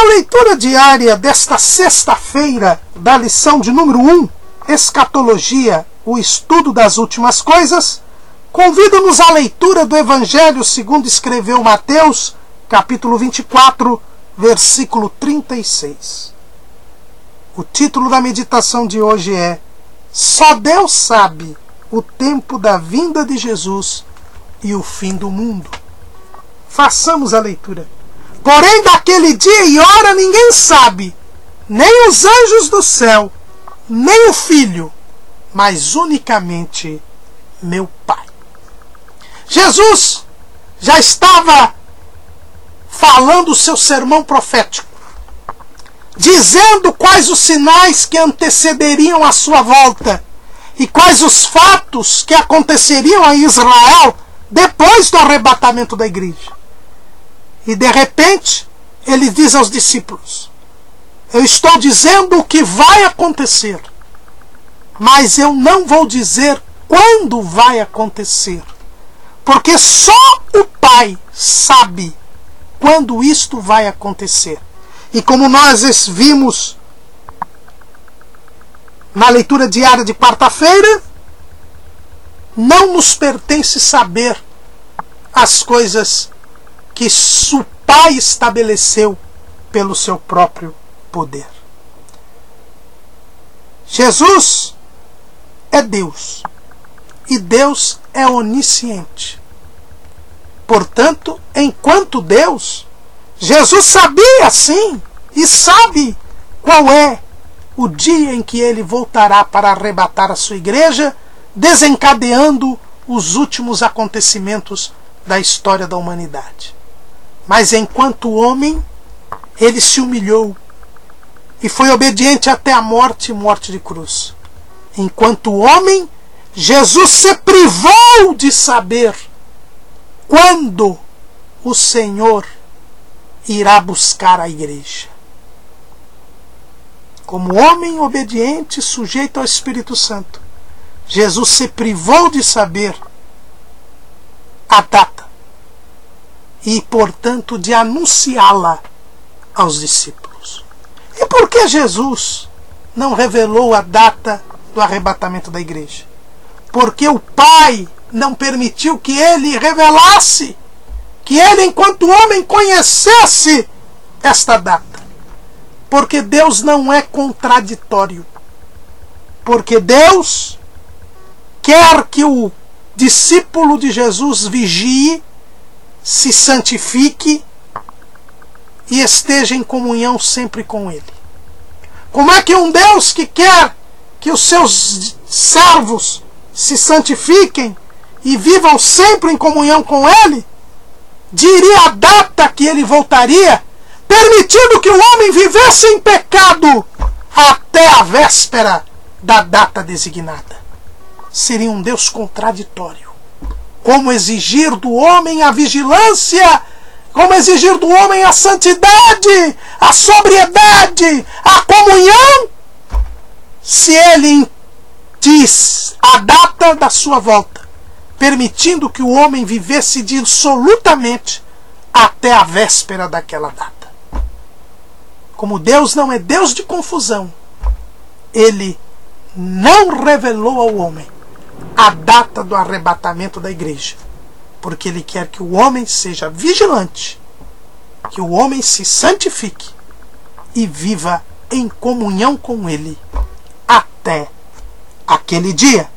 leitura diária desta sexta-feira da lição de número 1, Escatologia, o estudo das últimas coisas, convido-nos à leitura do Evangelho segundo escreveu Mateus, capítulo 24, versículo 36. O título da meditação de hoje é Só Deus sabe o tempo da vinda de Jesus e o fim do mundo. Façamos a leitura. Porém, daquele dia e hora ninguém sabe, nem os anjos do céu, nem o Filho, mas unicamente meu Pai. Jesus já estava falando o seu sermão profético, dizendo quais os sinais que antecederiam a sua volta e quais os fatos que aconteceriam a Israel depois do arrebatamento da igreja. E de repente, ele diz aos discípulos: eu estou dizendo o que vai acontecer, mas eu não vou dizer quando vai acontecer, porque só o Pai sabe quando isto vai acontecer. E como nós vimos na leitura diária de quarta-feira, não nos pertence saber as coisas que o Pai estabeleceu pelo seu próprio poder. Jesus é Deus e Deus é onisciente. Portanto, enquanto Deus, Jesus sabia sim e sabe qual é o dia em que ele voltará para arrebatar a sua igreja, desencadeando os últimos acontecimentos da história da humanidade. Mas enquanto homem, ele se humilhou e foi obediente até a morte e morte de cruz. Enquanto homem, Jesus se privou de saber quando o Senhor irá buscar a igreja. Como homem obediente, sujeito ao Espírito Santo, Jesus se privou de saber a data e, portanto, de anunciá-la aos discípulos. E por que Jesus não revelou a data do arrebatamento da igreja? Porque o Pai não permitiu que ele revelasse, que ele, enquanto homem, conhecesse esta data. Porque Deus não é contraditório. Porque Deus quer que o discípulo de Jesus vigie, se santifique e esteja em comunhão sempre com ele. Como é que um Deus que quer que os seus servos se santifiquem e vivam sempre em comunhão com ele, diria a data que ele voltaria, permitindo que o homem vivesse em pecado até a véspera da data designada? Seria um Deus contraditório. Como exigir do homem a vigilância, como exigir do homem a santidade, a sobriedade, a comunhão, se ele diz a data da sua volta, permitindo que o homem vivesse dissolutamente até a véspera daquela data. Como Deus não é Deus de confusão, ele não revelou ao homem a data do arrebatamento da igreja, porque ele quer que o homem seja vigilante, que o homem se santifique e viva em comunhão com ele até aquele dia.